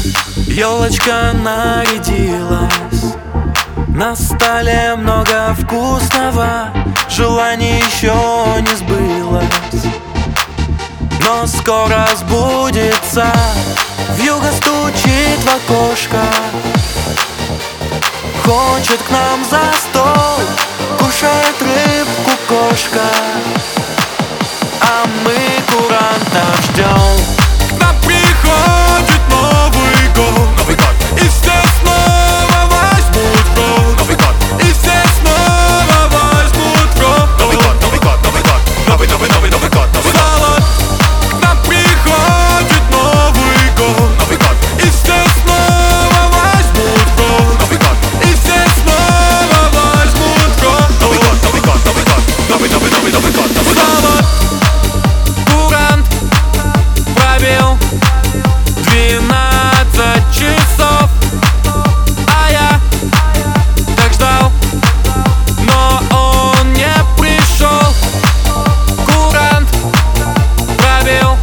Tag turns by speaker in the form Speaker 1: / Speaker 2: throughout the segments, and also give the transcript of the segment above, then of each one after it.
Speaker 1: Елочка нарядилась, на столе много вкусного, желание еще не сбылось, но скоро сбудется. Вьюга стучит в окошко, хочет к нам за стол, кушает рыбку кошка, а мы курантов ждем.
Speaker 2: К нам приходит Новый год, и все снова возьмут в рот. Новый год, и все снова возьмут в рот. Новый год, Новый год, Новый год, Новый год, Новый год. К нам приходит Новый год, и все снова возьмут в рот. Новый год, и все снова возьмут в рот. Новый год, Новый год, Новый год, Новый год, Новый год.
Speaker 1: Курант пробил 12 часов, а я так ждал, но он не пришел. Курант пробил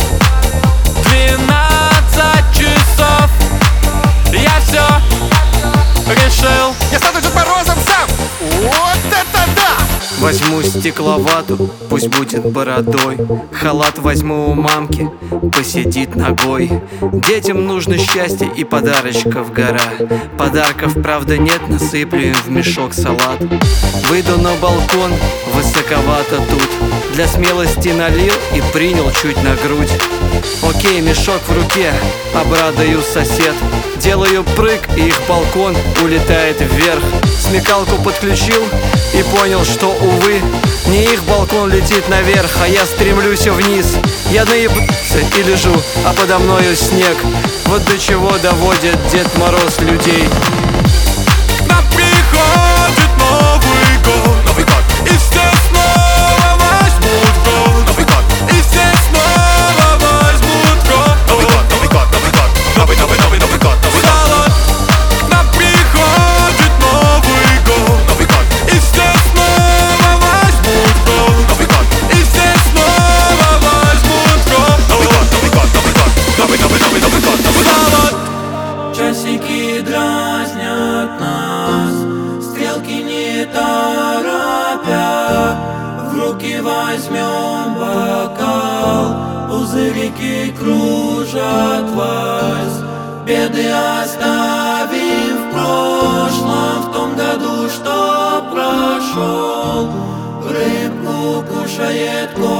Speaker 1: 12 часов, я все решил.
Speaker 2: Я стану Дед Морозом сам! Вот это да!
Speaker 3: Возьму стекловату, пусть будет бородой. Халат возьму у мамки, посидит ногой. Детям нужно счастье и подарочков гора. Подарков, правда, нет, насыплю им в мешок салат. Выйду на балкон, высоковато тут. Для смелости налил и принял чуть на грудь. Окей, мешок в руке, обрадую сосед. Делаю прыг, и их балкон улетает вверх. Смекалку подключил и понял, что, увы, не их балкон летит наверх, а я стремлюсь вниз. Я наебался и лежу, а подо мною снег. Вот до чего доводит Дед Мороз людей.
Speaker 2: К нам приходит Новый год, и все снова возьмут в рот. Новый год, и все снова возьмут в рот. Новый год, Новый год, Новый год, Новый год, Новый год. К нам приходит Новый год, и все снова возьмут в рот. Новый год, и все снова возьмут в рот. Новый год, Новый год, Новый год, Новый год.
Speaker 1: Часики дразнят нас, стрелки не торопя. В руки возьмем бокал, пузырики кружат вальс. Беды оставим в прошлом, в том году, что прошел. Рыбку кушает кот.